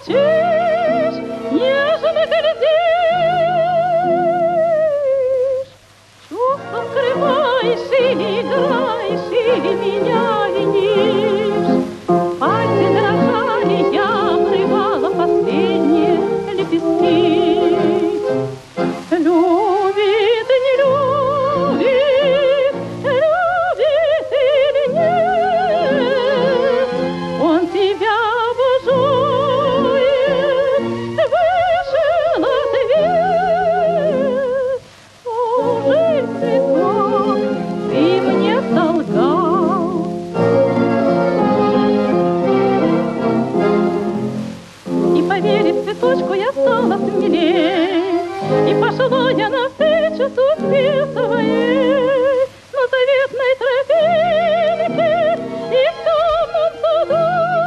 молчишь, нежно глядишь, чувством скрываешь или играешь, или меня винишь. Пальцы дрожали, я обрывала последние лепестки. Любит, не любит, любит или нет, он тебя обожает выше на свет. Уже цветок, ты мне солгал. И поверив цветочку, я стала смелей, и пошла я навстречу судьбе своей на заветной тропинке и в темном саду.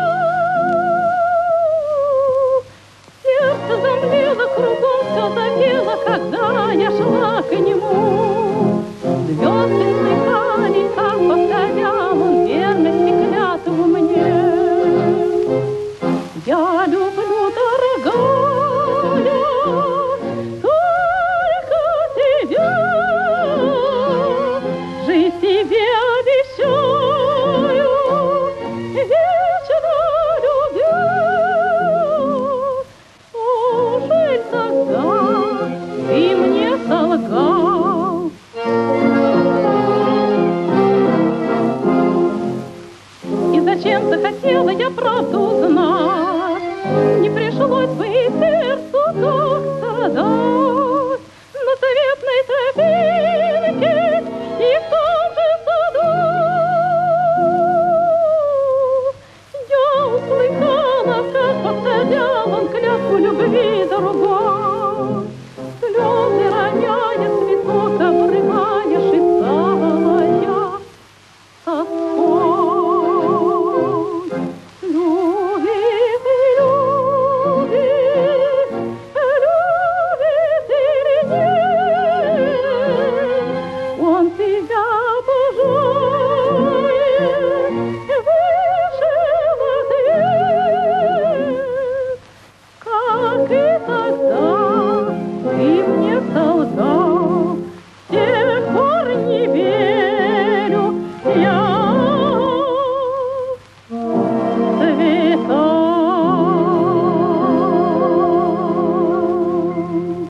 Сердце замлело, кругом все запело, когда я шла к нему. Звезды слыхали, как повторял он верность и клятву мне. Я люблю, дорогая, только тебя, жизнь тебе обещаю, вечно любя. О, жаль тогда, ты мне солгал. И зачем захотела я правду узнать, не пришлось бы и сердцу так страдать на заветной тропинке и в том же саду. Я услыхала, как повторял он клятву любви другой.